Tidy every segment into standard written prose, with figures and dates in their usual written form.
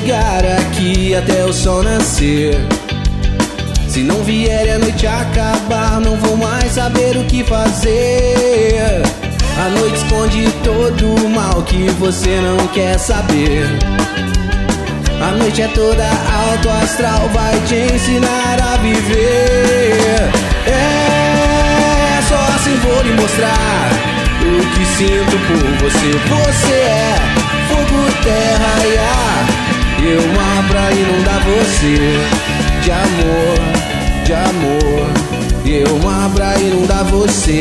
ficar aqui até o sol nascer. Se não vier e a noite acabar, não vou mais saber o que fazer. A noite esconde todo o mal que você não quer saber. A noite é toda alto astral, vai te ensinar a viver. É só assim vou lhe mostrar o que sinto por você. Você é fogo, terra e ar, eu mar pra inundar você. De amor, de amor, eu mar pra inundar você.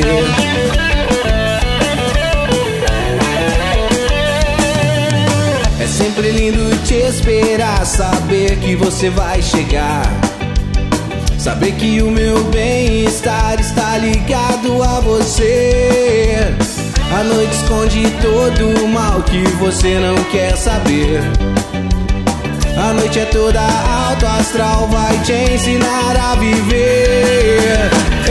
É sempre lindo te esperar, saber que você vai chegar, saber que o meu bem-estar está ligado a você. A noite esconde todo o mal que você não quer saber. A noite é toda alto astral, vai te ensinar a viver.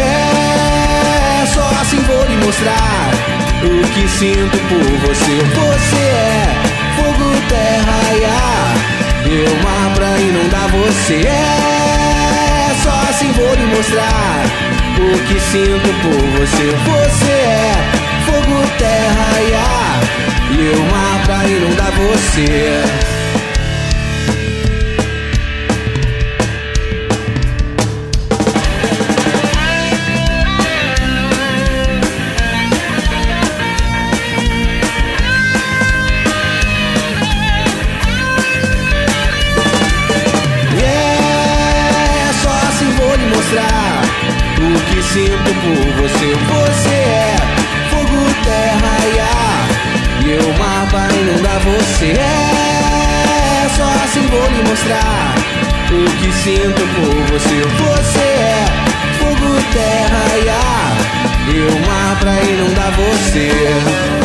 É só assim vou lhe mostrar o que sinto por você. Você é fogo, terra e ar, eu mar pra inundar você. É só assim vou lhe mostrar o que sinto por você. Você é fogo, terra e ar, eu mar pra inundar você. O que sinto por você. Você é fogo, terra e ar, e eu mar pra inundar você. É só assim vou lhe mostrar o que sinto por você. Você é fogo, terra e ar, e eu mar pra inundar você.